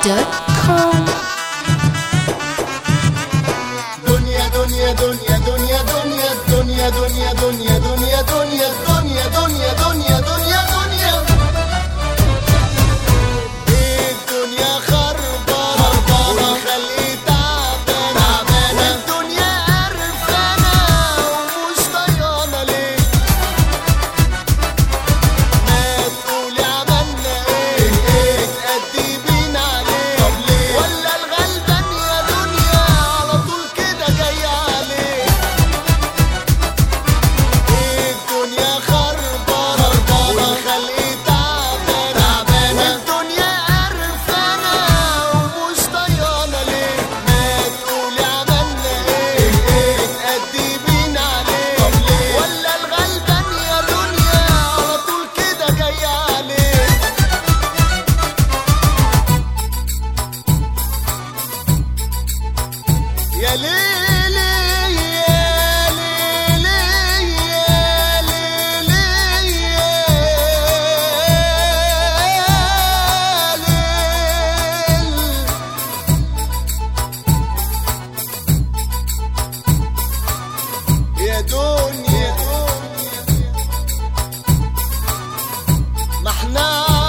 www.djshinsky.com. دنيا دنيا دنيا دنيا دنيا دنيا دنيا دنيا دنيا دنيا دنيا دنيا دنيا دنيا دنيا الدنيا خربانة والخلق تعبانة والدنيا قرفانة ومش طايقانا ليه؟ ما تقولي عملنا ايه؟ اتأدي بينا عليه طب ليه؟ ولا الغلبان يا دنيا على طول كده جاي عليه؟ الدنيا خربانة والخلق تعبانة والدنيا قرفانة ومش طايقانا ليه؟ ما تقولي عملنا ايه؟ اتأدي بينا عليه طب ليه؟ ولا الغلبان يا دنيا على طول كده جاي عليه؟ يا ليلي يا ليلي يا ليلي يا دنيا ما احنا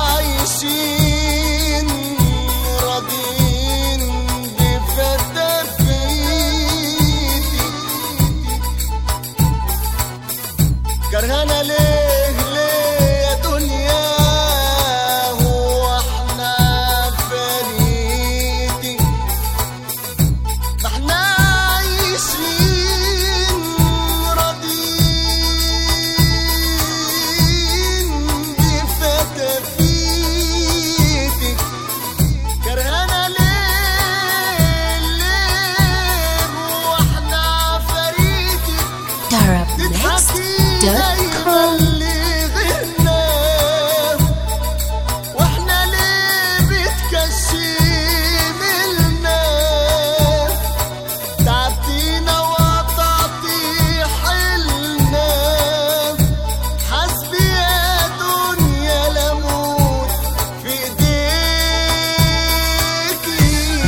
عايشين راضيين بفتافيتي كرهانة ليه يا دنيا هو احنا فريتي ما احنا عايشين راضيين بفتافيتك كرهانة ليه واحنا فريتك تضحكي زي ما اللي غناه واحنا ليه بتكشملنا تعبتينا وقطعتي حيلنا حسبي يا دنيا لموت في ايديكي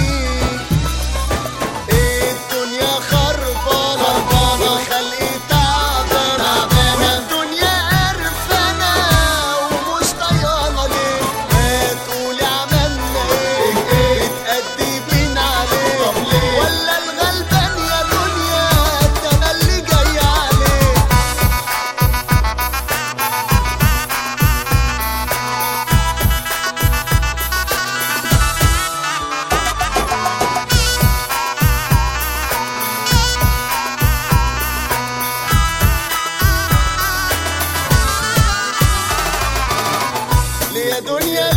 الدنيا خربانة والخلق تعبانة والدنيا قرفانة ومش طايقانا ليه؟ ما تقولي عملنا ايه؟ اتأدي بينا عليه طب ليه؟ ولا الغلبان يا دنيا ده انا اللي جاي عليه؟ ليه يا دنيا